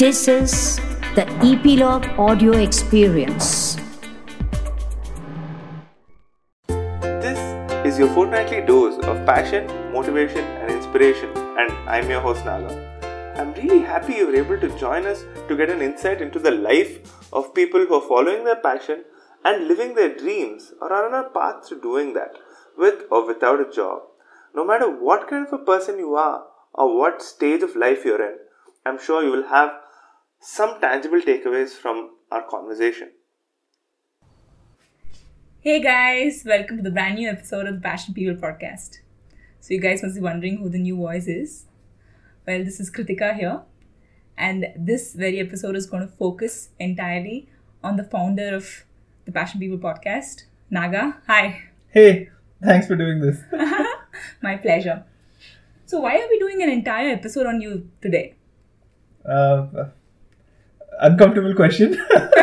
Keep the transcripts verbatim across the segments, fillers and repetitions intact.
This is the Epilogue Audio Experience. This is your fortnightly dose of passion, motivation and inspiration, and I'm your host Naga. I'm really happy you were able to join us to get an insight into the life of people who are following their passion and living their dreams or are on a path to doing that, with or without a job. No matter what kind of a person you are or what stage of life you're in, I'm sure you will have some tangible takeaways from our conversation. Hey guys, welcome to the brand new episode of the Passion People podcast. So you guys must be wondering who the new voice is. Well, this is Kritika here, and this very episode is going to focus entirely on the founder of the Passion People podcast, Naga. Hi. Hey, thanks for doing this. My pleasure. So why are we doing an entire episode on you today? Uh, uncomfortable question.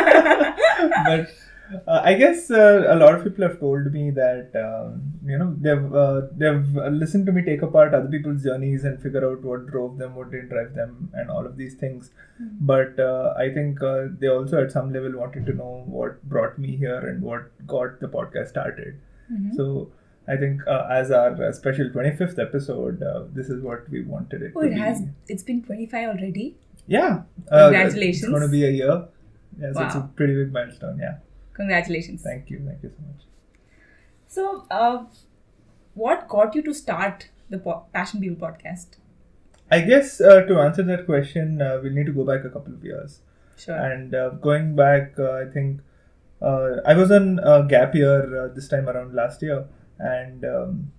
But uh, I guess uh, a lot of people have told me that, um, you know, they've, uh, they've listened to me take apart other people's journeys and figure out what drove them, what didn't drive them, and all of these things. Mm-hmm. But uh, I think uh, they also at some level wanted to know what brought me here and what got the podcast started. Mm-hmm. So I think uh, as our uh, special twenty-fifth episode, uh, this is what we wanted it oh, to it be. has. It's been twenty-five already? Yeah. Uh, Congratulations. It's going to be a year. Yes, wow. It's a pretty big milestone, yeah. Congratulations. Thank you. Thank you so much. So, uh, what got you to start the po- Passion People podcast? I guess uh, to answer that question, uh, we'll need to go back a couple of years. Sure. And uh, going back, uh, I think uh, I was on a gap year uh, this time around last year. And um,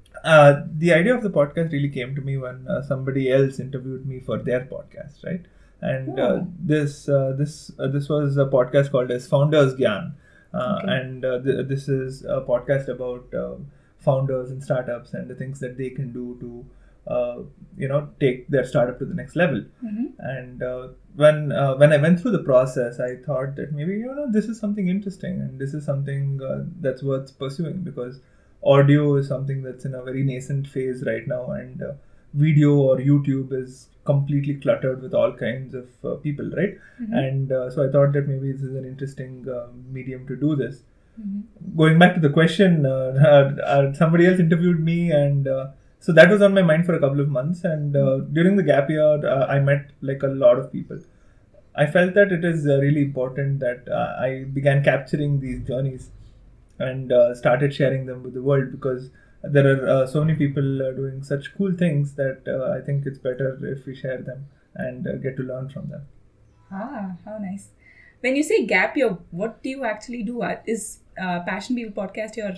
uh, the idea of the podcast really came to me when uh, somebody else interviewed me for their podcast, right? And uh, oh. this uh, this uh, this was a podcast called as Founders Gyan, uh, okay. and uh, th- this is a podcast about uh, founders and startups and the things that they can do to uh, you know take their startup to the next level. Mm-hmm. And uh, when uh, when I went through the process, I thought that maybe you know this is something interesting and this is something uh, that's worth pursuing, because audio is something that's in a very nascent phase right now, and uh, video or YouTube is completely cluttered with all kinds of uh, people, right? Mm-hmm. And uh, so I thought that maybe this is an interesting uh, medium to do this. Mm-hmm. Going back to the question, uh, uh, somebody else interviewed me, and uh, so that was on my mind for a couple of months. And uh, mm-hmm. during the gap year, uh, I met like a lot of people. I felt that it is uh, really important that uh, I began capturing these journeys and uh, started sharing them with the world, because there are uh, so many people uh, doing such cool things that uh, I think it's better if we share them and uh, get to learn from them. Ah, how nice. When you say gap year, what do you actually do? Is uh, Passion People podcast your,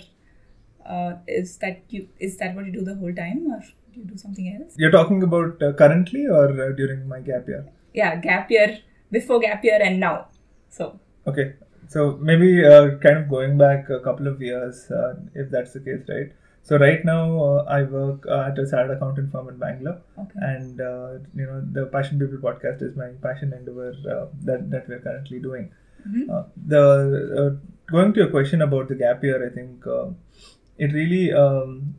uh, is that you is that what you do the whole time, or do you do something else? You're talking about uh, currently or uh, during my gap year? Yeah, gap year, before gap year and now. So okay. So maybe uh, kind of going back a couple of years, uh, if that's the case, right? So right now uh, I work uh, at a chartered accountant firm in Bangalore, okay. and uh, you know the Passion People podcast is my passion endeavor uh, that that we're currently doing. Mm-hmm. Uh, the uh, going to your question about the gap year, I think uh, it really um,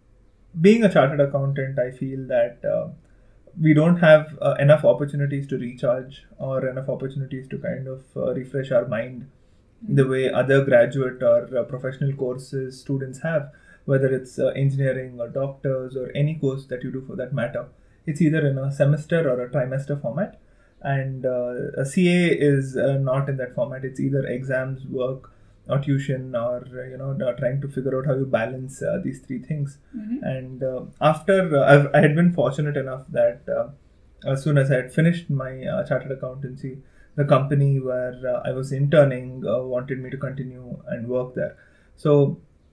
being a chartered accountant, I feel that uh, we don't have uh, enough opportunities to recharge or enough opportunities to kind of uh, refresh our mind mm-hmm. the way other graduate or uh, professional courses students have. Whether it's uh, engineering or doctors or any course that you do for that matter, it's either in a semester or a trimester format. And uh, a C A is uh, not in that format. It's either exams, work, or tuition, or uh, you know, uh, trying to figure out how you balance uh, these three things. Mm-hmm. And uh, after uh, I've, I had been fortunate enough that uh, as soon as I had finished my uh, chartered accountancy, the company where uh, I was interning uh, wanted me to continue and work there. So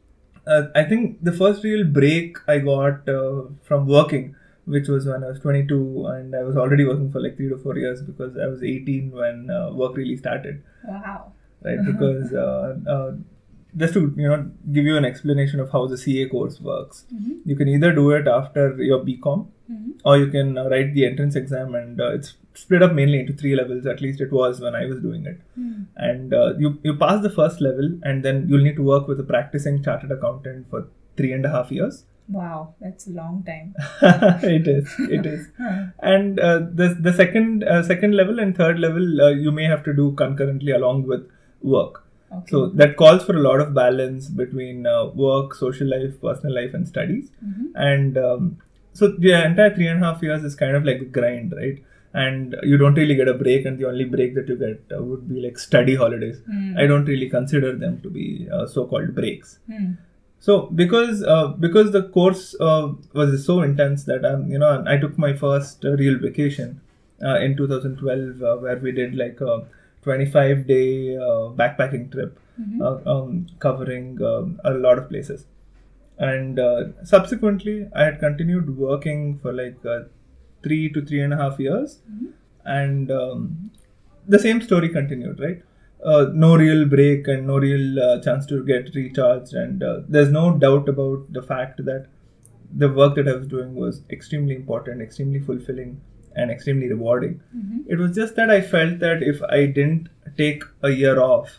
Uh, I think the first real break I got uh, from working, which was when I was twenty-two, and I was already working for like three to four years, because I was eighteen when uh, work really started. Wow. Right, because uh, uh, just to you know give you an explanation of how the C A course works, mm-hmm. you can either do it after your B Com, mm-hmm. or you can uh, write the entrance exam, and uh, it's split up mainly into three levels. At least it was when I was doing it. Mm. And uh, you you pass the first level, and then you'll need to work with a practicing chartered accountant for three and a half years. Wow, that's a long time. It is. It is. And uh, the the second uh, second level and third level uh, you may have to do concurrently along with work. Okay. So that calls for a lot of balance between uh, work, social life, personal life, and studies. Mm-hmm. And um, so the entire three and a half years is kind of like a grind, right? And you don't really get a break, and the only break that you get uh, would be like study holidays. Mm. I don't really consider them to be uh, so-called breaks. Mm. So because uh, because the course uh, was so intense that um, you know I took my first uh, real vacation uh, in two thousand twelve uh, where we did like a twenty-five day uh, backpacking trip Mm-hmm. uh, um, covering um, a lot of places, and uh, subsequently I had continued working for like uh, three to three and a half years, Mm-hmm. and um, the same story continued, right? Uh, no real break and no real uh, chance to get recharged, and uh, there's no doubt about the fact that the work that I was doing was extremely important, extremely fulfilling, and extremely rewarding. Mm-hmm. It was just that I felt that if I didn't take a year off,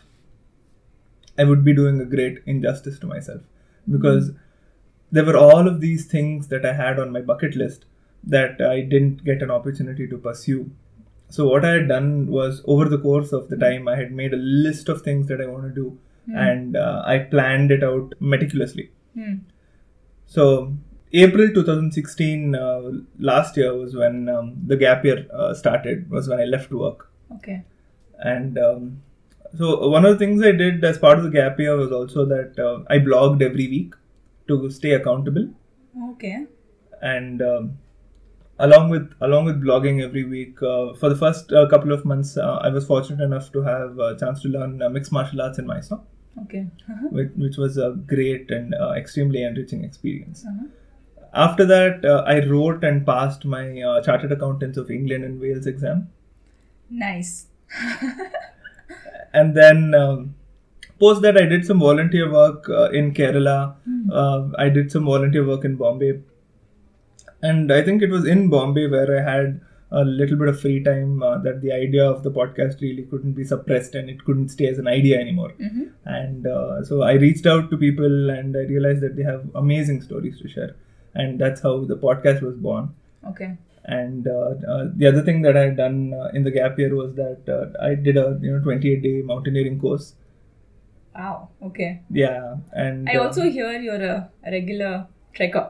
I would be doing a great injustice to myself, because there were all of these things that I had on my bucket list that I didn't get an opportunity to pursue. So what I had done was, over the course of the time, I had made a list of things that I want to do, and uh, I planned it out meticulously. Mm. So April twenty sixteen, uh, last year, was when um, the gap year uh, started, was when I left work. Okay. And um, so one of the things I did as part of the gap year was also that uh, I blogged every week to stay accountable. Okay. And um, along with along with blogging every week, uh, for the first uh, couple of months, uh, I was fortunate enough to have a chance to learn uh, mixed martial arts in Mysore, Okay. Uh-huh. which, which was a great and uh, extremely enriching experience. Uh-huh. After that, uh, I wrote and passed my uh, Chartered Accountants of England and Wales exam. Nice. And then um, post that, I did some volunteer work uh, in Kerala. Mm. Uh, I did some volunteer work in Bombay. And I think it was in Bombay where I had a little bit of free time uh, that the idea of the podcast really couldn't be suppressed, and it couldn't stay as an idea anymore. Mm-hmm. And uh, so I reached out to people, and I realized that they have amazing stories to share. And that's how the podcast was born. Okay. And uh, uh, the other thing that I had done uh, in the gap year was that uh, I did a you know twenty-eight day mountaineering course. Wow. Okay. Yeah, and I uh, also hear you're a, a regular trekker.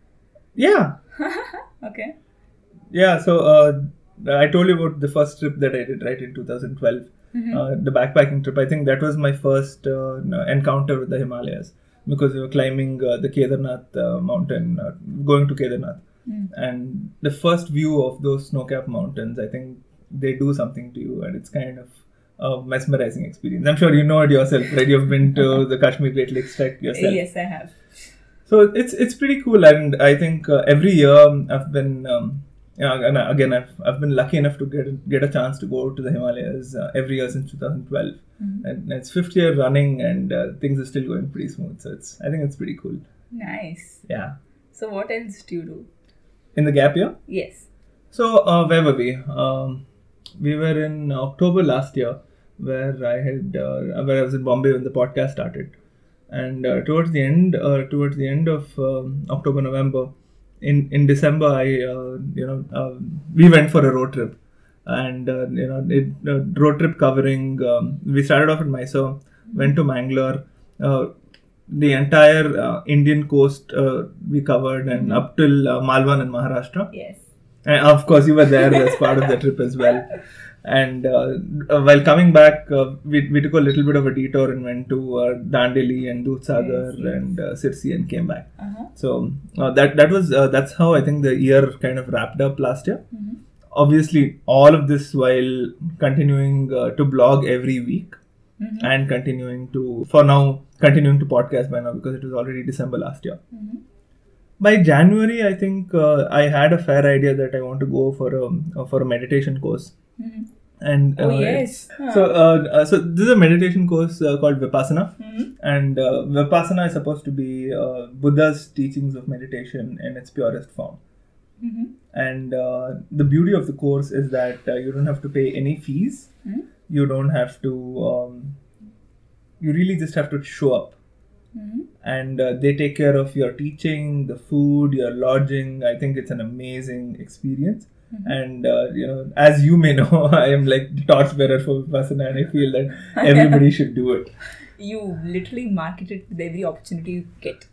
yeah, Okay. yeah. So uh, I told you about the first trip that I did right in two thousand twelve, Mm-hmm. uh, the backpacking trip. I think that was my first uh, encounter with the Himalayas, because we were climbing uh, the Kedarnath uh, mountain, uh, going to Kedarnath. Mm. And the first view of those snow-capped mountains, I think they do something to you, and it's kind of a mesmerizing experience. I'm sure you know it yourself, right? You've been to the Kashmir Great Lakes trek yourself. Yes, I have. So it's it's pretty cool, and I think uh, every year I've been, um, you know, and again I've I've been lucky enough to get get a chance to go to the Himalayas uh, every year since two thousand twelve, Mm-hmm. and it's fifth year running, and uh, things are still going pretty smooth. So it's I think it's pretty cool. Nice. Yeah. So what else do you do? In the gap year. Yes. So uh, where were we? Um, we were in October last year, where I had uh, where I was in Bombay when the podcast started, and uh, towards the end, uh, towards the end of um, October, November, in in December, I uh, you know uh, we went for a road trip, and uh, you know it uh, road trip covering. Um, we started off in Mysore, went to Mangalore. Uh, The entire uh, Indian coast uh, we covered, and up till uh, Malvan and Maharashtra. Yes. And of course, you were there as part of the trip as well. And uh, uh, while coming back, uh, we, we took a little bit of a detour and went to uh, Dandeli and Dudhsagar Yes, yes. and uh, Sirsi and came back. Uh-huh. So uh, that that was uh, that's how I think the year kind of wrapped up last year. Mm-hmm. Obviously, all of this while continuing uh, to blog every week. Mm-hmm. And continuing to, for now, continuing to podcast by now, because it was already December last year. Mm-hmm. By January, I think uh, I had a fair idea that I want to go for a uh, for a meditation course. Mm-hmm. And Oh, uh, yes. Huh. so uh, uh, so this is a meditation course uh, called Vipassana, Mm-hmm. and uh, Vipassana is supposed to be uh, Buddha's teachings of meditation in its purest form. Mm-hmm. And uh, the beauty of the course is that uh, you don't have to pay any fees. Mm-hmm. You don't have to, um, you really just have to show up Mm-hmm. and uh, they take care of your teaching, the food, your lodging. I think it's an amazing experience. Mm-hmm. And uh, you know, as you may know, I am like the torchbearer for Vipassana, and I feel that everybody should do it. You literally market it with every opportunity you get.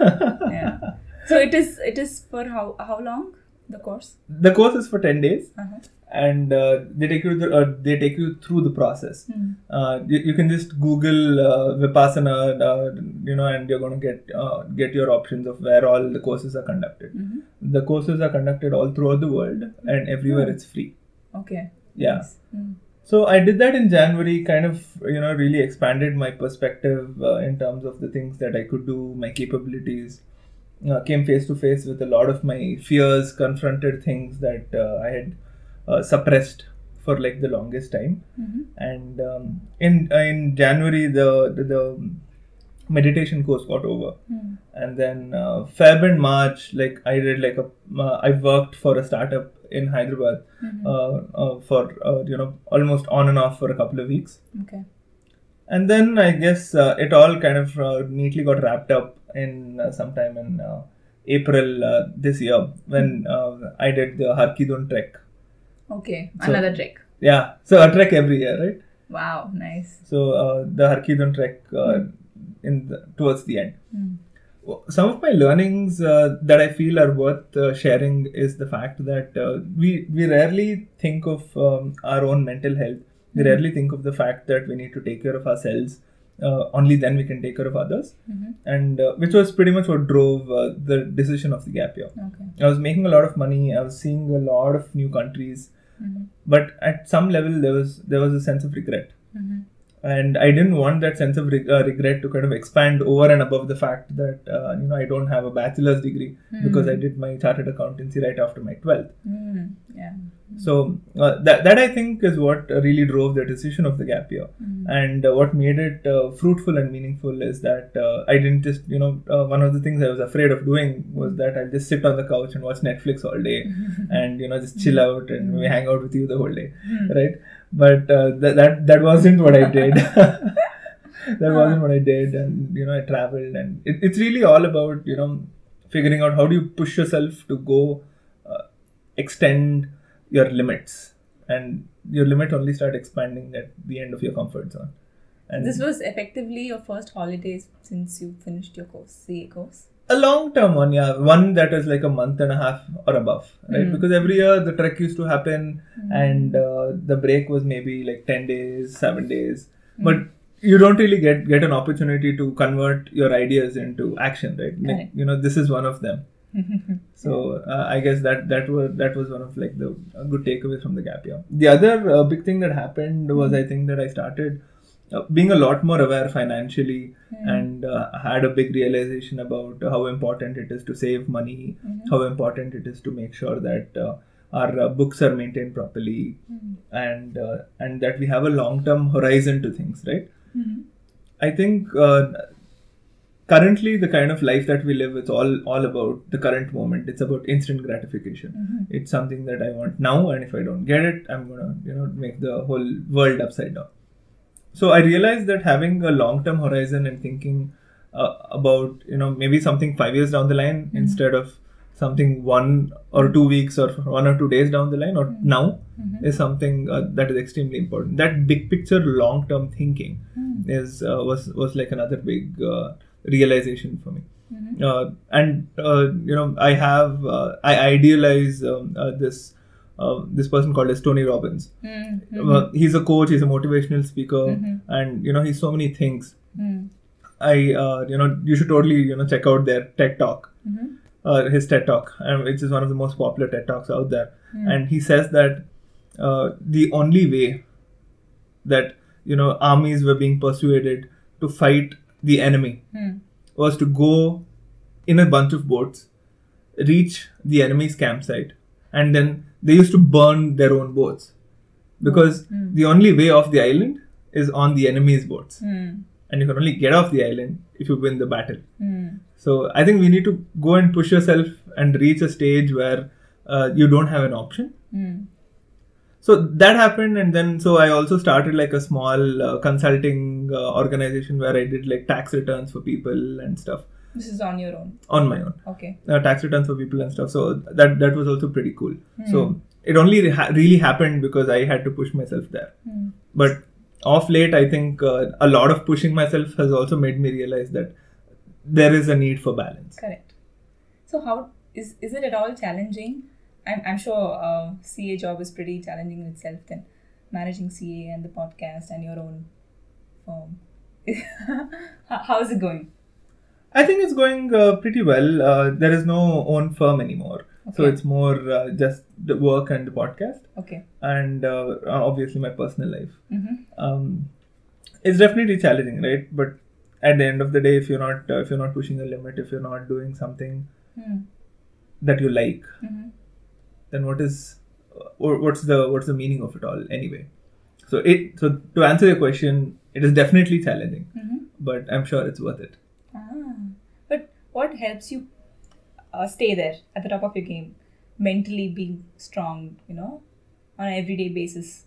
Yeah. So it is. It is for how how long the course? The course is for ten days. Uh-huh. And uh, they take you the, uh, they take you through the process. Mm. Uh, you, you can just Google uh, Vipassana, uh, you know, and you're going to get uh, get your options of where all the courses are conducted. Mm-hmm. The courses are conducted all throughout the world, and everywhere Mm. it's free. Okay. Yeah. Nice. Mm. So I did that in January, kind of, you know, really expanded my perspective uh, in terms of the things that I could do, my capabilities. Uh, came face to face with a lot of my fears, confronted things that uh, I had uh, suppressed for like the longest time. Mm-hmm. And um, in uh, in January, the, the the meditation course got over. Mm. And then uh, Feb and March, like I did like a, uh, I worked for a startup in Hyderabad Mm-hmm. uh, uh, for uh, you know almost on and off for a couple of weeks. Okay. And then I guess uh, it all kind of uh, neatly got wrapped up in uh, sometime in uh, April uh, this year when uh, I did the Harkidun trek. Okay. So- Another trick. Yeah, so a trek every year, right? Wow. Nice. So uh, the Harkidun trek uh, in the, towards the end. Mm. Some of my learnings uh, that I feel are worth uh, sharing is the fact that uh, we we rarely think of um, our own mental health. We Mhm. rarely think of the fact that we need to take care of ourselves. Uh, only then we can take care of others, Mm-hmm. and uh, which was pretty much what drove uh, the decision of the gap year. Okay. I was making a lot of money. I was seeing a lot of new countries, Mm-hmm. but at some level there was there was a sense of regret. Mm-hmm. And I didn't want that sense of reg- uh, regret to kind of expand over and above the fact that uh, you know I don't have a bachelor's degree Mm. because I did my chartered accountancy right after my twelfth. Mm. Yeah. So uh, that that I think is what uh, really drove the decision of the gap year, Mm. and uh, what made it uh, fruitful and meaningful is that uh, I didn't just you know uh, one of the things I was afraid of doing was that I'll just sit on the couch and watch Netflix all day, and you know just chill out and maybe hang out with you the whole day, Mm. right? But uh, that that that wasn't what I did. That wasn't what I did, and you know I traveled, and it, it's really all about you know figuring out how do you push yourself to go uh, extend your limits, and your limit only start expanding at the end of your comfort zone. And This was effectively your first holidays since you finished your course, C A course. a long term one, yeah, one that is like a month and a half or above, right? Mm. Because every year the trek used to happen, Mm. and uh, the break was maybe like ten days, seven days, Mm. but you don't really get get an opportunity to convert your ideas into action, right? Like, Correct. you know, this is one of them. So uh, I guess that that was that was one of like the uh, good takeaways from the gap year. The other uh, big thing that happened was I think that I started uh, being a lot more aware financially, Mm. and uh, had a big realization about how important it is to save money, Mhm. how important it is to make sure that uh, our uh, books are maintained properly, Mm. and uh, and that we have a long term horizon to things, right? Mhm. I think uh, currently the kind of life that we live, it's all all about the current moment. It's about instant gratification. Mhm. It's something that I want now, and if I don't get it, I'm gonna you know make the whole world upside down. So I realized that having a long term horizon and thinking uh, about you know maybe something five years down the line Mhm. instead of something one or two weeks or one or two days down the line or Mhm. now Mhm. is something uh, that is extremely important. That big picture, long term thinking Mm. is uh, was was like another big uh, realization for me. Mhm. Uh, and uh, you know, I have uh, I idealize um, uh, this uh, this person called as Tony Robbins. Mm. Mhm. Uh, he's a coach. He's a motivational speaker, Mhm. and you know, he's so many things. Mm. I uh, you know, you should totally you know check out their TED Talk. Mhm. Uh, his TED Talk, um, which is one of the most popular TED Talks out there. Mm. And he says that uh, the only way that you know armies were being persuaded to fight the enemy Mm. was to go in a bunch of boats, reach the enemy's campsite, and then they used to burn their own boats because Mm. the only way off the island is on the enemy's boats, Mm. and you can only get off the island if you win the battle. Mm. So I think we need to go and push yourself and reach a stage where uh, you don't have an option. Mm. So that happened, and then so I also started like a small uh, consulting uh, organization where I did like tax returns for people and stuff. This is on your own? On my own. Okay. Uh, tax returns for people and stuff. So that that was also pretty cool. Mm. So it only ha- really happened because I had to push myself there. Mm. But of late, I think uh, a lot of pushing myself has also made me realize that there is a need for balance. Correct. So how is is it at all challenging? I'm I'm sure uh, C A job is pretty challenging in itself. Then managing C A and the podcast and your own firm. how, how is it going? I think it's going uh, pretty well. Uh, there is no own firm anymore. Okay. So it's more uh, just the work and the podcast. Okay. And uh, obviously my personal life. Mm-hmm. Um, it's definitely challenging, right? But at the end of the day, if you're not uh, if you're not pushing the limit, if you're not doing something mm. that you like, mm-hmm. then what is uh, what's the what's the meaning of it all anyway? So it so to answer your question, it is definitely challenging, Mm-hmm. but I'm sure it's worth it. Ah. But what helps you uh, stay there at the top of your game, mentally being strong, you know, on an everyday basis?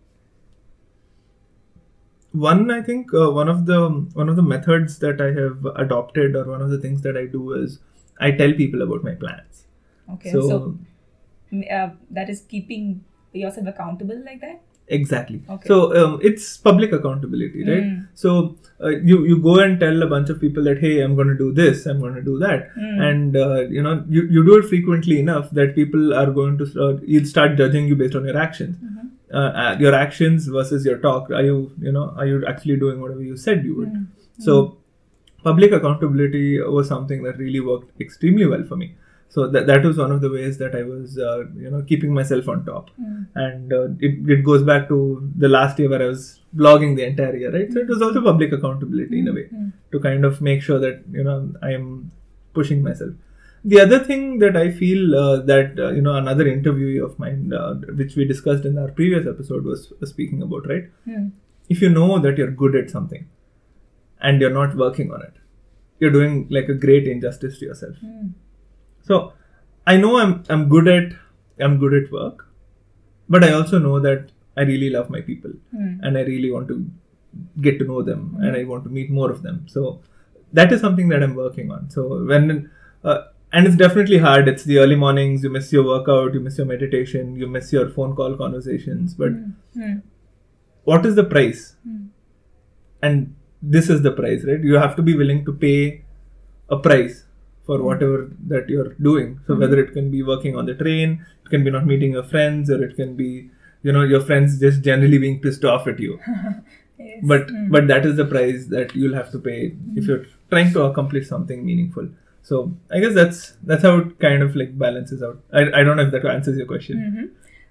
One, I think uh, one of the one of the methods that I have adopted, or one of the things that I do, is I tell people about my plans. Okay. So, So, uh, that is keeping yourself accountable like that? exactly. Okay. So um, it's public accountability, right? Mm. So uh, you you go and tell a bunch of people that, hey, I'm going to do this, I'm going to do that, Mm. and uh, you know you, you do it frequently enough that people are going to start, you'll start judging you based on your actions. Mm-hmm. Uh, uh, your actions versus your talk. Are you you know are you actually doing whatever you said you would? Mm. So public accountability was something that really worked extremely well for me. So that that was one of the ways that I was uh, you know keeping myself on top. Mm. And uh, it, it goes back to the last year where I was vlogging the entire year, right? So it was also public accountability in a way, Mm. to kind of make sure that you know I am pushing myself. The other thing that I feel uh, that uh, you know another interviewee of mine, uh, which we discussed in our previous episode, was, was speaking about, right? Mm. If you know that you're good at something and you're not working on it, you're doing like a great injustice to yourself. Mm. So I know I'm I'm good at I'm good at work, but I also know that I really love my people Mm. and I really want to get to know them and I want to meet more of them. So that is something that I'm working on. So when uh, and it's definitely hard. It's the early mornings. You miss your workout. You miss your meditation. You miss your phone call conversations. But Mm. Mm. what is the price? Mm. And this is the price, right? You have to be willing to pay a price for whatever that you're doing. So whether it can be working on the train, it can be not meeting your friends, or it can be, you know, your friends just generally being pissed off at you. Yes. But Mm. but that is the price that you'll have to pay if you're trying to accomplish something meaningful. So I guess that's that's how it kind of like balances out. I, I don't know if that answers your question. Mm-hmm.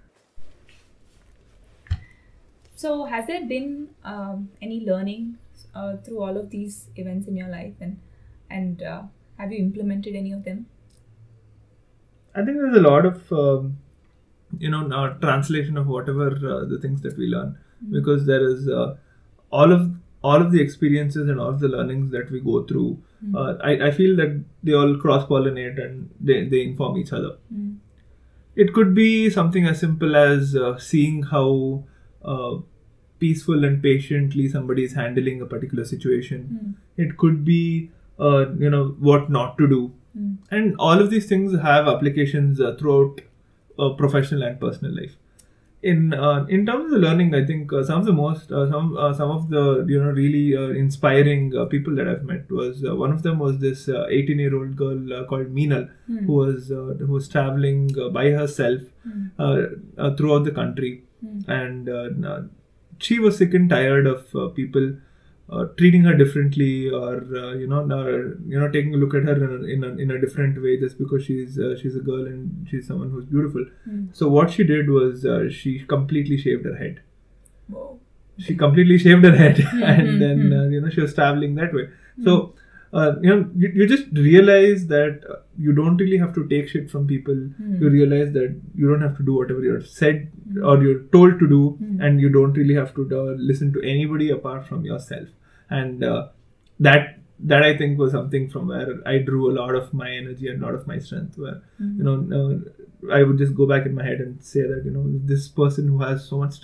So has there been um, any learning uh, through all of these events in your life, and and uh, have you implemented any of them? I think there's a lot of um, you know uh, translation of whatever uh, the things that we learn, Mm. because there is uh, all of all of the experiences and all of the learnings that we go through. Mm. Uh, I, I feel that they all cross pollinate and they, they inform each other. Mm. It could be something as simple as uh, seeing how uh, peaceful and patiently somebody is handling a particular situation. Mm. It could be uh, you know what not to do. Mm. And all of these things have applications uh, throughout uh, professional and personal life. In uh, in terms of the learning, I think uh, some of the most uh, some uh, some of the you know really uh, inspiring uh, people that I've met was uh, one of them was this eighteen year old girl uh, called Meenal, Mm. who was uh, who was traveling uh, by herself Mm. uh, uh, throughout the country, Mm. and uh, uh, she was sick and tired of uh, people uh, treating her differently, or uh, you know uh, you know taking a look at her in a, in a, in a different way just because she's uh, she's a girl and she's someone who's beautiful. Mm. So what she did was uh, she completely shaved her head. Whoa. She completely shaved her head, Mhm, and then mhm. uh, you know she was traveling that way. So uh, you know you, you just realize that uh, you don't really have to take shit from people. Mm. You realize that you don't have to do whatever you're said Mm. or you're told to do, Mm. and you don't really have to uh, listen to anybody apart from yourself. And uh, that that I think was something from where I drew a lot of my energy and a lot of my strength. Where Mm. you know uh, I would just go back in my head and say that you know this person who has so much strength,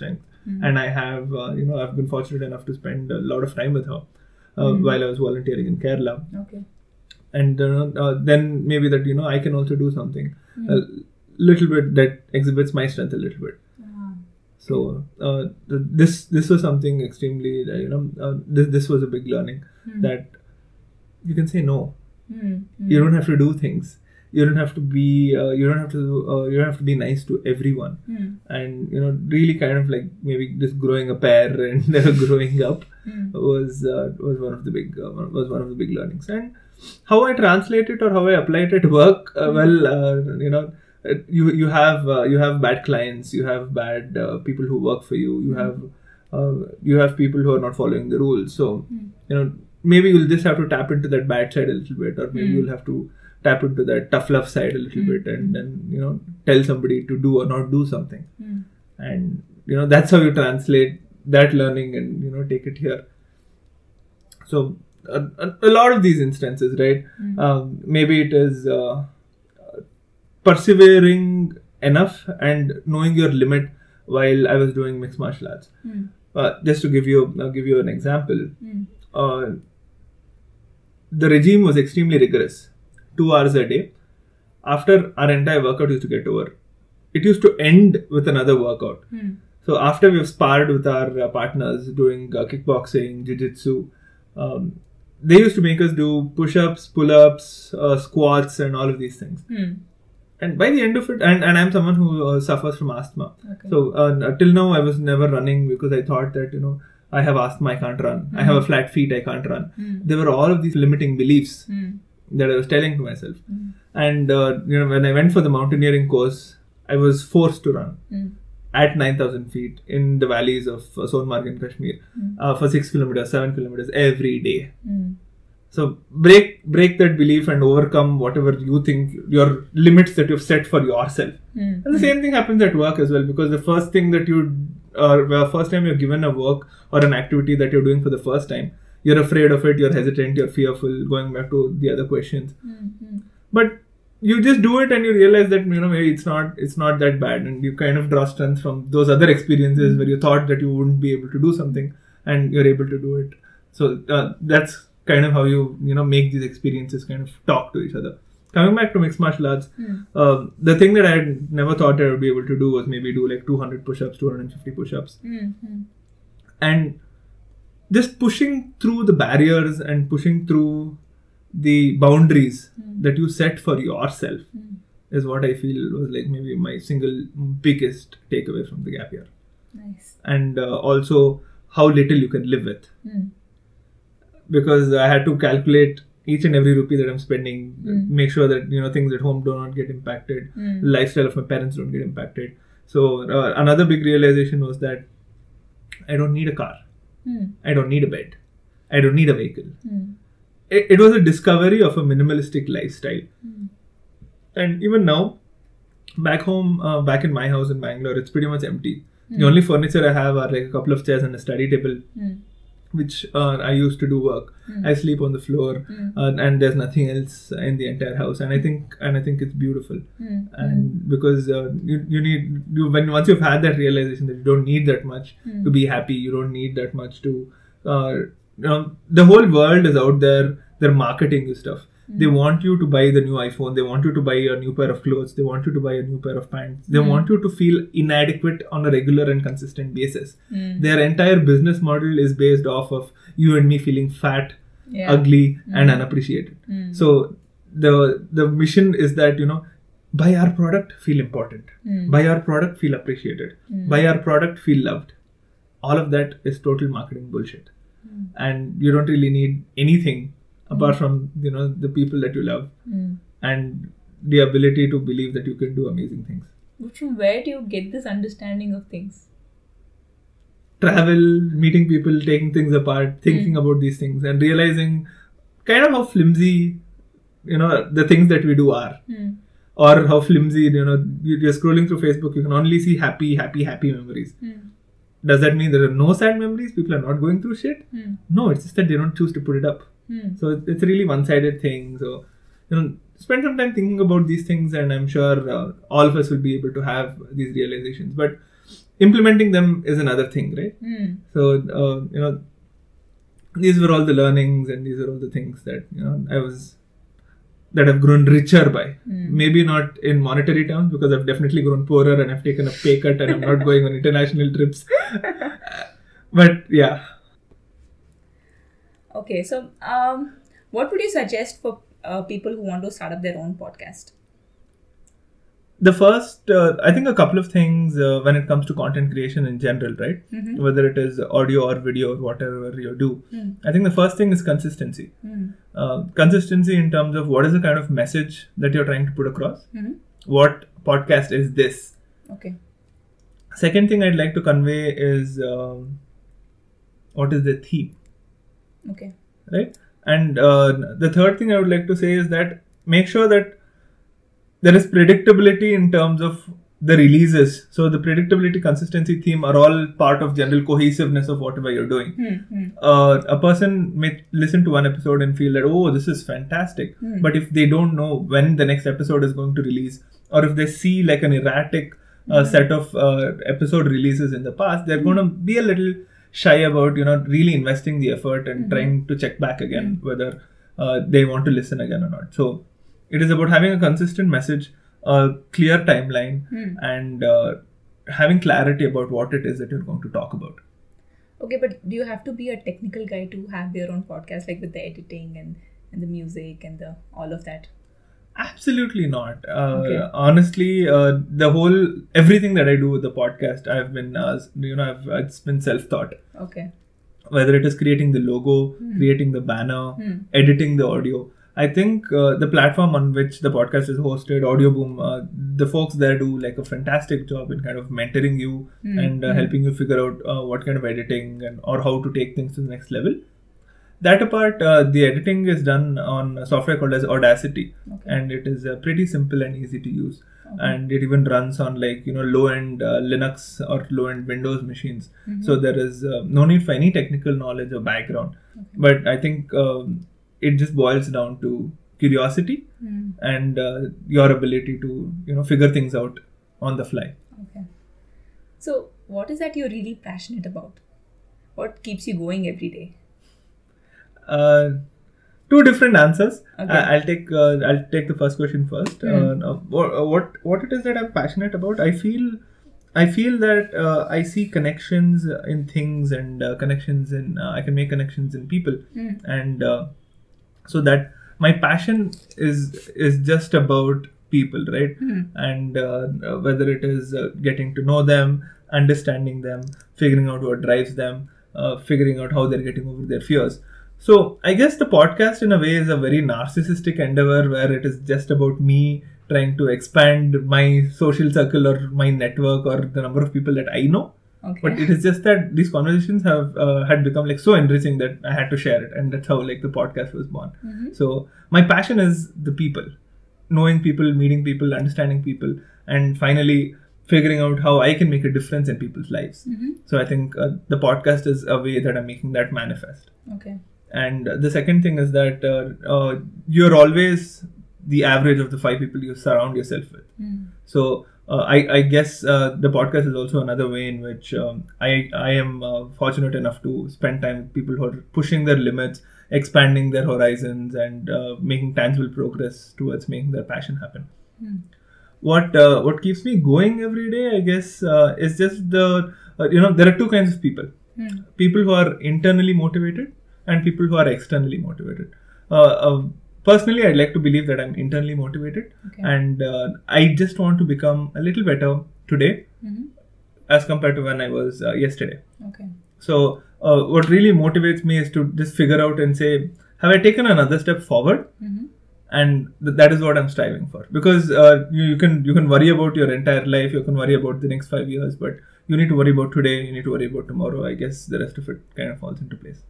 Mm. and I have, uh, you know, I've been fortunate enough to spend a lot of time with her uh, Mm. while I was volunteering in Kerala. Okay. And uh, uh, then maybe that, you know, I can also do something Mm. a little bit that exhibits my strength a little bit. Ah. So uh, th- this this was something extremely, uh, you know, uh, this this was a big learning Mm. that you can say no. Mm. Mm. You don't have to do things. You don't have to be. Uh, you don't have to. Uh, you don't have to be nice to everyone. Mm. And you know, really, kind of like maybe just growing a pair and uh, growing up Mm. was uh, was one of the big uh, was one of the big learnings. And how I translate it or how I apply it at work, uh, Mm. well, uh, you know, uh, you you have uh, you have bad clients, you have bad uh, people who work for you, you Mm. have uh, you have people who are not following the rules. So Mm. you know, maybe you'll just have to tap into that bad side a little bit, or maybe Mm. you'll have to tap into that tough love side a little Mm. bit, and then you know, tell somebody to do or not do something. Mm. And you know, that's how you translate that learning and you know, take it here. So a, a, a lot of these instances, right? Mm. Um, maybe it is uh, persevering enough and knowing your limit while I was doing mixed martial arts. Mm. Uh, just to give you, I'll give you an example. Mm. Uh, the regime was extremely rigorous, two hours a day. After our entire workout used to get over, it used to end with another workout. Mm. So after we've sparred with our uh, partners doing uh, kickboxing, jiu-jitsu, um, they used to make us do push-ups, pull-ups, uh, squats, and all of these things. Mm. And by the end of it, and, and I'm someone who uh, suffers from asthma. Okay. So uh, till now, I was never running because I thought that, you know, I have asthma, I can't run. I have a flat feet, I can't run. Mm. There were all of these limiting beliefs Mm. that I was telling to myself. Mm. And, uh, you know, when I went for the mountaineering course, I was forced to run Mm. at nine thousand feet in the valleys of uh, Sonmarg in Kashmir Mm. uh, for six kilometers, seven kilometers every day. Mm. So break break that belief and overcome whatever you think your limits that you've set for yourself. Mm. And the same thing happens at work as well, because the first thing that you, or the first time you're given a work or an activity that you're doing for the first time, you're afraid of it, you're hesitant, you're fearful, going back to the other questions. Mm. Mm. But you just do it and you realize that, you know, maybe it's not it's not that bad, and you kind of draw strength from those other experiences where you thought that you wouldn't be able to do something and you're able to do it. So uh, that's kind of how you, you know, make these experiences kind of talk to each other. Coming back to mixed martial arts, Mm. uh, the thing that I had never thought I would be able to do was maybe do like two hundred push-ups, two hundred fifty push-ups. Mm. Mm. And just pushing through the barriers and pushing through the boundaries Mm. that you set for yourself Mm. is what I feel was like maybe my single biggest takeaway from the gap year. Nice. And uh, also how little you can live with. Mm. Because I had to calculate each and every rupee that I'm spending, Mm. make sure that, you know, things at home do not get impacted, Mm. the lifestyle of my parents don't get impacted. So uh, another big realization was that I don't need a car, Mm. I don't need a bed, I don't need a vehicle. Mm. It, it was a discovery of a minimalistic lifestyle. Mm. And even now, back home, uh, back in my house in Bangalore, it's pretty much empty. Mm. The only furniture I have are like a couple of chairs and a study table, Mm. which uh, I use to do work. Mm. I sleep on the floor, Mm. uh, and there's nothing else in the entire house. And I think, and I think it's beautiful. Mm. And because uh, you, you need, you, when once you've had that realization that you don't need that much Mm. to be happy, you don't need that much to, uh, you know, the whole world is out there. They're marketing you stuff. They want you to buy the new iPhone. They want you to buy a new pair of clothes. They want you to buy a new pair of pants. They Mm. want you to feel inadequate on a regular and consistent basis. Mm. Their entire business model is based off of you and me feeling fat, Yeah. ugly, and Mm. unappreciated. Mm. So the the mission is that, you know, buy our product, feel important. Mm. Buy our product, feel appreciated. Mm. Buy our product, feel loved. All of that is total marketing bullshit. Mm. And you don't really need anything apart from, you know, the people that you love Mm. and the ability to believe that you can do amazing things. But from where do you get this understanding of things? Travel, meeting people, taking things apart, thinking Mm. about these things, and realizing kind of how flimsy, you know, the things that we do are. Mm. Or how flimsy, you know, you- you're scrolling through Facebook, you can only see happy, happy, happy memories. Mm. Does that mean there are no sad memories? People are not going through shit? Mm. No, it's just that they don't choose to put it up. Mm. So it's a really one-sided thing. So, you know, spend some time thinking about these things, and I'm sure uh, all of us will be able to have these realizations. But implementing them is another thing, right? Mm. So, uh, you know, these were all the learnings and these are all the things that, you know, I was, that I've grown richer by. Mm. Maybe not in monetary terms, because I've definitely grown poorer and I've taken a pay cut and I'm not going on international trips. But yeah. Okay, so um, what would you suggest for uh, people who want to start up their own podcast? The first, uh, I think a couple of things uh, when it comes to content creation in general, right? Mm-hmm. Whether it is audio or video or whatever you do. Mm. I think the first thing is consistency. Mm. Uh, consistency in terms of what is the kind of message that you're trying to put across. Mm-hmm. What podcast is this? Okay. Second thing I'd like to convey is um, what is the theme, Okay. right? And uh, the third thing I would like to say is that make sure that there is predictability in terms of the releases. So the predictability, consistency, theme are all part of general cohesiveness of whatever you're doing. Mm-hmm. Uh, a person may listen to one episode and feel that, oh, this is fantastic. Hmm. But if they don't know when the next episode is going to release, or if they see like an erratic uh, Hmm. set of uh, episode releases in the past, they're going to be a little shy about, you know, really investing the effort and Mhm. trying to check back again whether uh, they want to listen again or not. So it is about having a consistent message, a clear timeline, Hmm. and uh, having clarity about what it is that you're going to talk about. Okay, but do you have to be a technical guy to have your own podcast, like with the editing and, and the music and the all of that? Absolutely not. Uh, Okay. Honestly, uh, the whole everything that I do with the podcast, I've been, uh, you know, I've, it's been self-taught. Okay. Whether it is creating the logo, Hmm. creating the banner, Hmm. editing the audio. I think uh, the platform on which the podcast is hosted, Audioboom, uh, the folks there do like a fantastic job in kind of mentoring you Hmm. and uh, Hmm. helping you figure out uh, what kind of editing and or how to take things to the next level. That apart, uh, the editing is done on a software called as Audacity, Okay. and it is uh, pretty simple and easy to use. Okay. And it even runs on like, you know, low-end uh, Linux or low-end Windows machines. Mhm. So there is uh, no need for any technical knowledge or background. Okay. But I think um, it just boils down to curiosity Hmm. and uh, your ability to, you know, figure things out on the fly. Okay. So, what is that you're really passionate about? What keeps you going every day? Uh, two different answers. Okay. I, I'll take uh, I'll take the first question first. Hmm. Uh, now, what, what what it is that I'm passionate about? I feel I feel that uh, I see connections in things and uh, connections in uh, I can make connections in people, Hmm. and uh, so that my passion is is just about people, right? Hmm. And uh, uh, whether it is uh, getting to know them, understanding them, figuring out what drives them, uh, figuring out how they're getting over their fears. So I guess the podcast in a way is a very narcissistic endeavor where it is just about me trying to expand my social circle or my network or the number of people that I know. Okay. But it is just that these conversations have uh, had become like so enriching that I had to share it, and that's how like the podcast was born. Mhm. So my passion is the people, knowing people, meeting people, understanding people, and finally figuring out how I can make a difference in people's lives. Mhm. So I think uh, the podcast is a way that I'm making that manifest. Okay. And the second thing is that uh, uh, you're always the average of the five people you surround yourself with. Hmm. So uh, I, I guess uh, the podcast is also another way in which um, I, I am uh, fortunate enough to spend time with people who are pushing their limits, expanding their horizons, and uh, making tangible progress towards making their passion happen. Hmm. What uh, what keeps me going every day, I guess, uh, is just the uh, you know there are two kinds of people: Hmm. people who are internally motivated and people who are externally motivated. Uh, uh, personally, I'd like to believe that I'm internally motivated, Okay. and uh, I just want to become a little better today Mhm. as compared to when I was uh, yesterday. Okay. So, uh, what really motivates me is to just figure out and say, have I taken another step forward? Mhm. And th- that is what I'm striving for. Because uh, you, you can you can worry about your entire life, you can worry about the next five years, but you need to worry about today, you need to worry about tomorrow. I guess the rest of it kind of falls into place.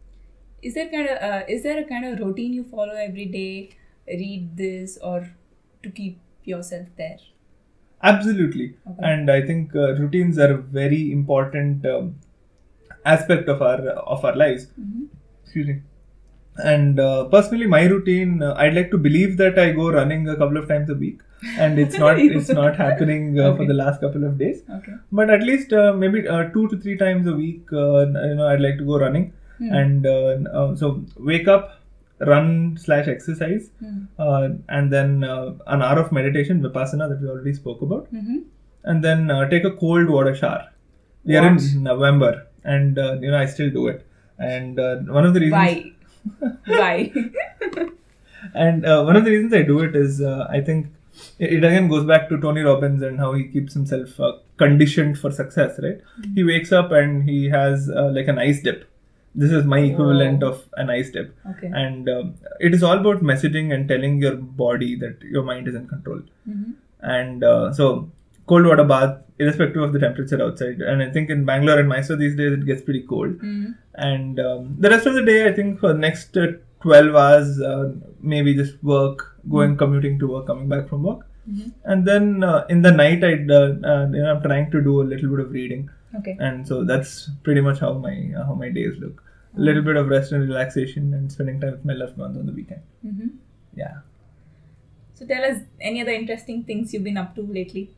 Is there kind of uh, is there a kind of routine you follow every day? Read this or to keep yourself there? Absolutely. Okay. And I think uh, routines are a very important um, aspect of our of our lives. Mhm. Excuse me. And uh, personally, my routine, uh, I'd like to believe that I go running a couple of times a week, and it's not it's not happening uh, Okay. for the last couple of days. Okay. But at least uh, maybe uh, two to three times a week, uh, you know, I'd like to go running, Hmm. and uh, uh, so wake up, run slash exercise, Hmm. uh, and then uh, an hour of meditation, vipassana that we already spoke about, Mm-hmm. and then uh, take a cold water shower. We are What? in November, and uh, you know I still do it. And uh, one of the reasons Why? Why? And uh, one of the reasons I do it is uh, I think it, it again goes back to Tony Robbins and how he keeps himself uh, conditioned for success, right? He wakes up and he has uh, like an ice dip. This is my equivalent Oh. of an ice dip. Okay. And um, it is all about messaging and telling your body that your mind is in control. Mm-hmm. And uh, so cold water bath, irrespective of the temperature outside. And I think in Bangalore and Mysore these days it gets pretty cold. Mm-hmm. And um, the rest of the day, I think for the next uh, twelve hours, uh, maybe just work, going commuting to work, coming back from work. Mm-hmm. And then uh, in the night, I'd, uh, uh, you know, I'm trying to do a little bit of reading. Okay. And so that's pretty much how my uh, how my days look. A little bit of rest and relaxation and spending time with my loved ones on the weekend. Mm-hmm. Yeah. So tell us any other interesting things you've been up to lately.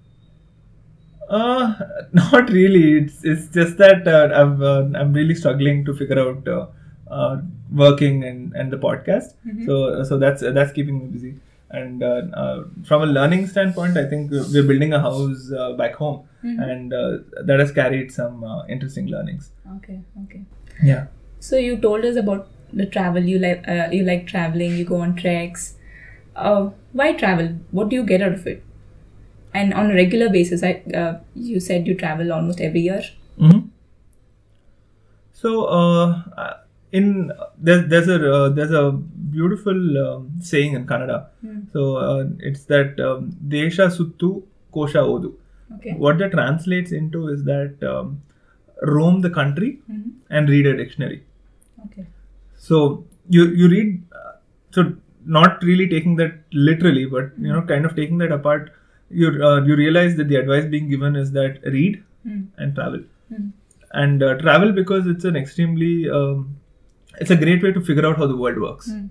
Uh, not really. It's it's just that uh, I've uh, I'm really struggling to figure out uh, uh, working and, and the podcast. Mhm. So so that's uh, that's keeping me busy. And uh, uh, from a learning standpoint, I think we're building a house uh, back home, Mhm. and uh, that has carried some uh, interesting learnings. Okay. Okay. Yeah. So you told us about the travel. You like uh, you like traveling. You go on treks. Uh, why travel? What do you get out of it? And on a regular basis, I uh, you said you travel almost every year. Mm-hmm. So uh, in there's there's a uh, there's a beautiful um, saying in Kannada. Hmm. So uh, it's that um, Desha Suttu Kosha Odu. Okay. What that translates into is that um, roam the country Mhm. and read a dictionary. Okay. So you you read, uh, so not really taking that literally, but you know, kind of taking that apart. You uh, you realize that the advice being given is that read Hmm. and travel, Hmm. and uh, travel because it's an extremely um, it's a great way to figure out how the world works. Hmm.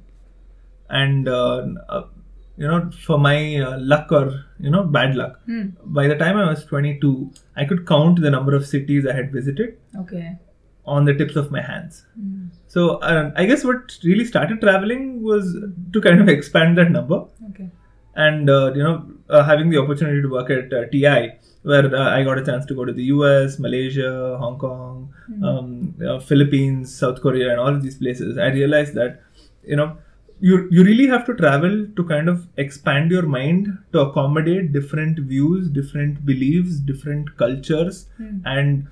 And uh, uh, you know, for my uh, luck or you know bad luck, Hmm. by the time I was twenty-two, I could count the number of cities I had visited Okay. on the tips of my hands. Hmm. So uh, I guess what really started traveling was to kind of expand that number, Okay. and uh, you know uh, having the opportunity to work at uh, T I, where uh, I got a chance to go to the U S, Malaysia, Hong Kong, um, uh, Philippines, South Korea, and all of these places. I realized that you know you you really have to travel to kind of expand your mind to accommodate different views, different beliefs, different cultures, Hmm. and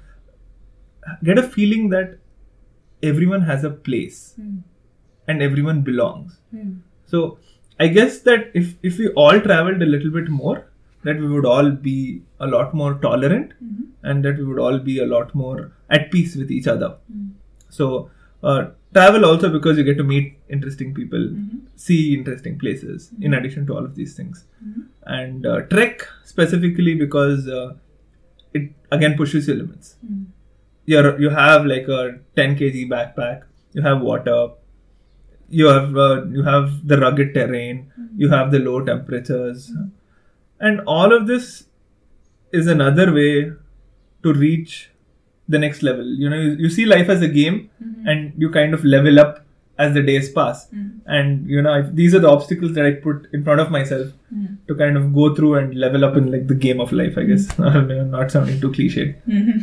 get a feeling that everyone has a place Hmm. and everyone belongs. Hmm. So I guess that if, if we all traveled a little bit more, that we would all be a lot more tolerant Mhm. and that we would all be a lot more at peace with each other. Hmm. So uh, travel also because you get to meet interesting people, Mhm. see interesting places in addition to all of these things. Mhm. And uh, trek specifically because uh, it again pushes your limits. Hmm. You're, you have like a ten kilogram backpack, you have water, you have uh, you have the rugged terrain, you have the low temperatures, and all of this is another way to reach the next level. You know, you, you see life as a game, and you kind of level up as the days pass. And you know, if these are the obstacles that I put in front of myself Hmm. to kind of go through and level up in like the game of life. I guess not sounding too cliched.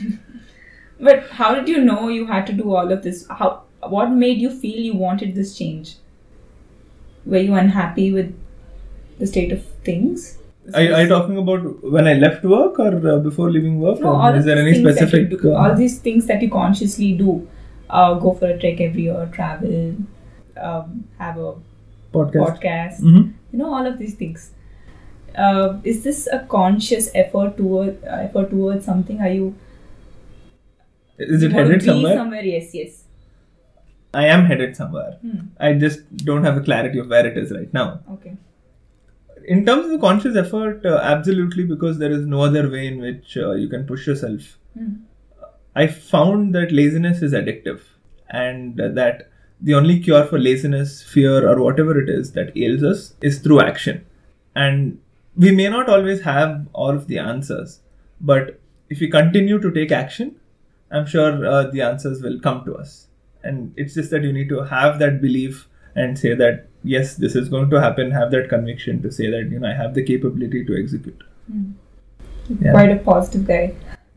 But how did you know you had to do all of this? How? What made you feel you wanted this change? Were you unhappy with the state of things? Are, are you talking about when I left work or uh, before leaving work? No, or all is of there these any things that you specific? do, uh, all these things that you consciously do, uh, go for a trek every year, travel, um, have a podcast. podcast, Mhm. you know, all of these things. Uh, is this a conscious effort toward uh, effort towards something? Are you? Is it you want to headed be somewhere? somewhere? Yes, yes. I am headed somewhere. Hmm. I just don't have a clarity of where it is right now. Okay. In terms of the conscious effort, uh, absolutely, because there is no other way in which uh, you can push yourself. Hmm. I found that laziness is addictive, and uh, that the only cure for laziness, fear, or whatever it is that ails us is through action. And we may not always have all of the answers, but if we continue to take action, I'm sure uh, the answers will come to us. And it's just that you need to have that belief and say that, yes, this is going to happen, have that conviction to say that, you know, I have the capability to execute. Mm. Yeah. Quite a positive guy.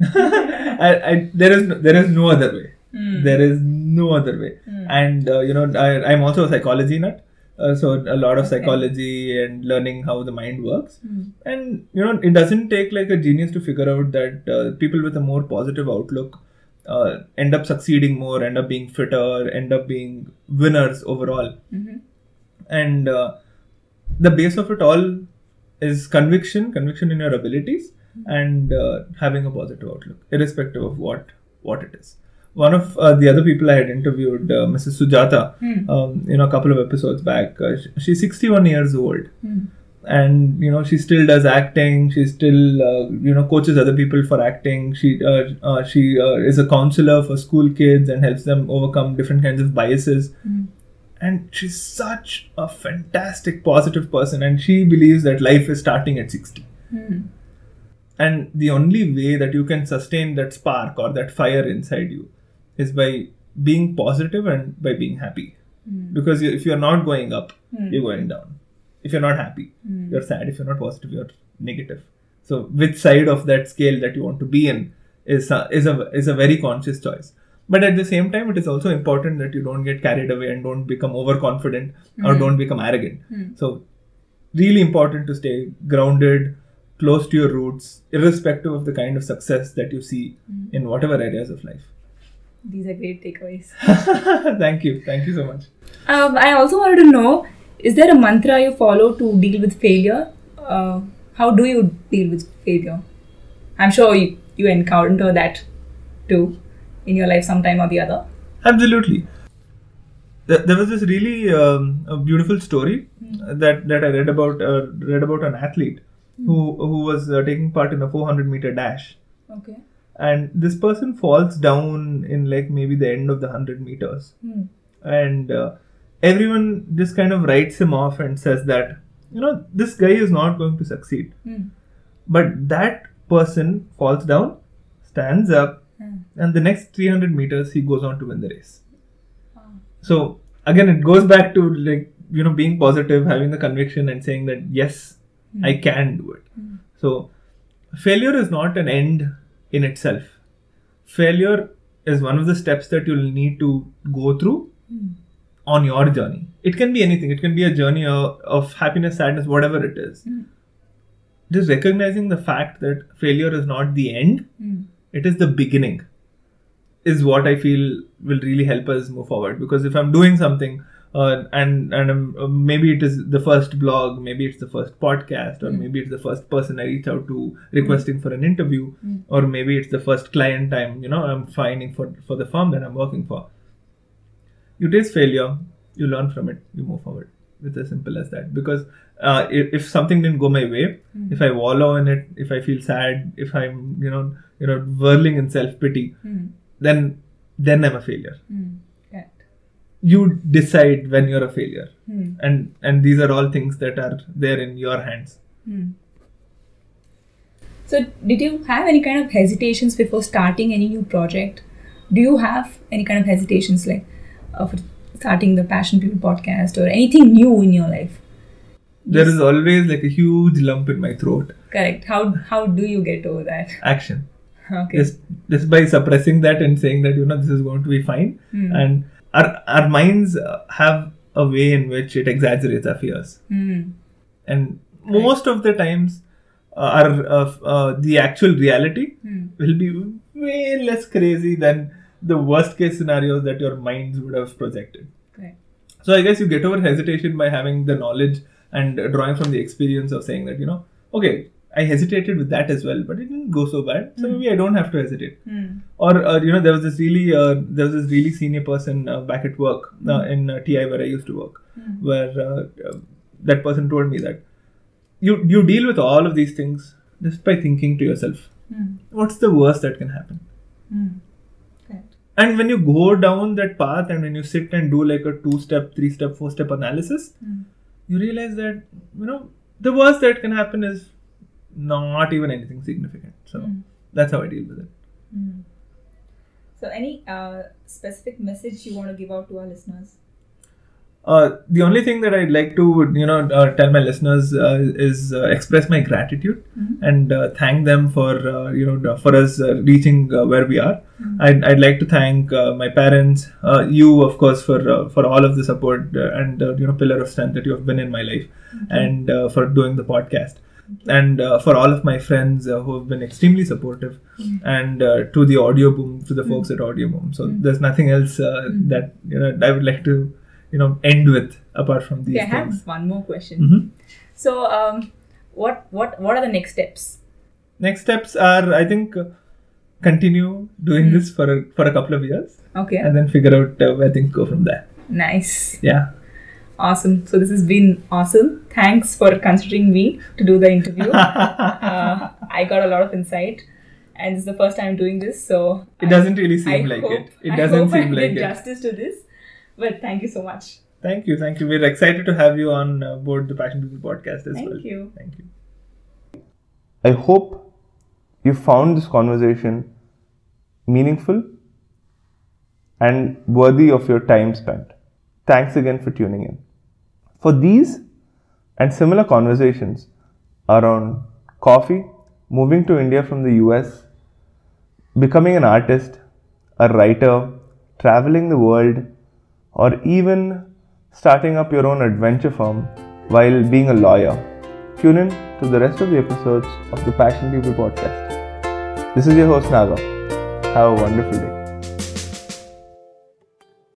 I, I, there is no, there is no other way. Mm. There is no other way. Mm. And, uh, you know, I, I'm also a psychology nut. Uh, so a lot of Okay. psychology and learning how the mind works. Mm. And, you know, it doesn't take like a genius to figure out that uh, people with a more positive outlook uh, end up succeeding more, end up being fitter, end up being winners overall. Mm-hmm. And uh, the base of it all is conviction, conviction in your abilities, and uh, having a positive outlook, irrespective of what what it is. One of uh, the other people I had interviewed, uh, Missus Sujata, Hmm. um, you know, a couple of episodes back, uh, sh- she's sixty-one years old, Hmm. and you know, she still does acting. She still, uh, you know, coaches other people for acting. She uh, uh, she uh, is a counselor for school kids and helps them overcome different kinds of biases. Hmm. And she's such a fantastic, positive person, and she believes that life is starting at sixty. Hmm. And the only way that you can sustain that spark or that fire inside you is by being positive and by being happy. Mm. Because you, if you're not going up, Mm. you're going down. If you're not happy, Mm. you're sad. If you're not positive, you're negative. So which side of that scale that you want to be in is a, is a is a very conscious choice. But at the same time, it is also important that you don't get carried away and don't become overconfident or Mm. don't become arrogant. Mm. So really important to stay grounded, close to your roots, irrespective of the kind of success that you see Mm. in whatever areas of life. These are great takeaways. Thank you. Thank you so much. Um, I also wanted to know, is there a mantra you follow to deal with failure? Uh, how do you deal with failure? I'm sure you, you encounter that too in your life sometime or the other. Absolutely. There, there was this really um, a beautiful story Mm. that, that I read about uh, read about an athlete who who was uh, taking part in a four hundred meter dash. Okay. And this person falls down in like maybe the end of the one hundred meters. Hmm. And uh, everyone just kind of writes him off and says that, you know, this guy is not going to succeed. Hmm. But that person falls down, stands up, Hmm. and the next three hundred meters he goes on to win the race. Ah. So again, it goes back to like, you know, being positive, having the conviction and saying that, yes, Hmm. I can do it. Hmm. So failure is not an end in itself. Failure is one of the steps that you'll need to go through Hmm. on your journey. It can be anything. It can be a journey of, of happiness, sadness, whatever it is. Hmm. Just recognizing the fact that failure is not the end, Hmm. it is the beginning, is what I feel will really help us move forward. Because if I'm doing something uh, and and I'm, uh, maybe it is the first blog, maybe it's the first podcast, or Mm. maybe it's the first person I reach out to requesting for an interview, Mm. or maybe it's the first client I'm you know I'm finding for for the firm that I'm working for. You taste failure, you learn from it, you move forward. It's as simple as that. Because uh, if, if something didn't go my way, Mm. if I wallow in it, if I feel sad, if I'm you know you know whirling in self pity, Hmm. then then I'm a failure. Hmm. Right. You decide when you're a failure, Hmm. and and these are all things that are there in your hands. Hmm. So, did you have any kind of hesitations before starting any new project? Do you have any kind of hesitations like uh, for starting the Passion People podcast or anything new in your life? There is always like a huge lump in my throat. Correct. How how do you get over that? Action. Okay. Just just by suppressing that and saying that you know this is going to be fine, Hmm. and our our minds uh, have a way in which it exaggerates our fears, Hmm. and most of the times, uh, our uh, uh, the actual reality Hmm. will be way less crazy than the worst case scenarios that your minds would have projected. Correct. So I guess you get over hesitation by having the knowledge and uh, drawing from the experience of saying that, you know, okay, I hesitated with that as well, but it didn't go so bad. So Mm. maybe I don't have to hesitate. Hmm. Or, uh, you know, there was this really, uh, there was this really senior person uh, back at work uh, in uh, T I where I used to work, Hmm. where uh, uh, that person told me that you, you deal with all of these things just by thinking to yourself, Hmm. what's the worst that can happen? Hmm. Correct. and when you go down that path and when you sit and do like a two-step, three-step, four-step analysis, Mm. you realize that, you know, the worst that can happen is not even anything significant. So Mm. that's how I deal with it. Mm. So, any uh, specific message you want to give out to our listeners? Uh, the only thing that I'd like to, you know, uh, tell my listeners uh, is uh, express my gratitude Mm-hmm. and uh, thank them for, uh, you know, for us uh, reaching uh, where we are. Mm-hmm. I'd, I'd like to thank uh, my parents, uh, you, of course, for uh, for all of the support uh, and, uh, you know, pillar of strength that you have been in my life, Mm-hmm. and uh, for doing the podcast. And uh, for all of my friends uh, who have been extremely supportive, Mm-hmm. and uh, to the Audio Boom, to the folks at Audio Boom. So Mm-hmm. there's nothing else uh, that, you know, I would like to, you know, end with apart from these Okay, I have things. one more question. Mhm. So, um, what what what are the next steps? Next steps are, I think, uh, continue doing Mm. this for a, for a couple of years, Okay, and then figure out uh, where things go from there. nice, Yeah. awesome. So this has been awesome. Thanks for considering me to do the interview. uh, I got a lot of insight, and this is the first time doing this, so It I- doesn't really seem I like hope- it. It I doesn't hope seem I like did it. justice to this. But thank you so much. Thank you, thank you. We're excited to have you on uh, board the Passion People podcast as Thank well. you. Thank you. I hope you found this conversation meaningful and worthy of your time spent. Thanks again for tuning in. For these and similar conversations around coffee, moving to India from the U S, becoming an artist, a writer, traveling the world, or even starting up your own adventure firm while being a lawyer, tune in to the rest of the episodes of the Passion People podcast. This is your host Naga. Have a wonderful day.